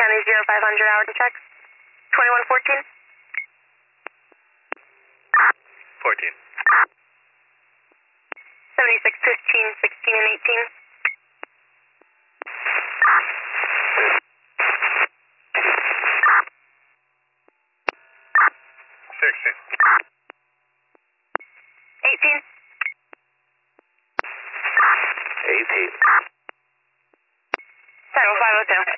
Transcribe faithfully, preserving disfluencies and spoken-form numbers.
County zero five hundred hour to check. twenty-one fourteen. fourteen. seventy-six fifteen, sixteen, and eighteen. sixteen. eighteen. eighteen. Tango five oh two.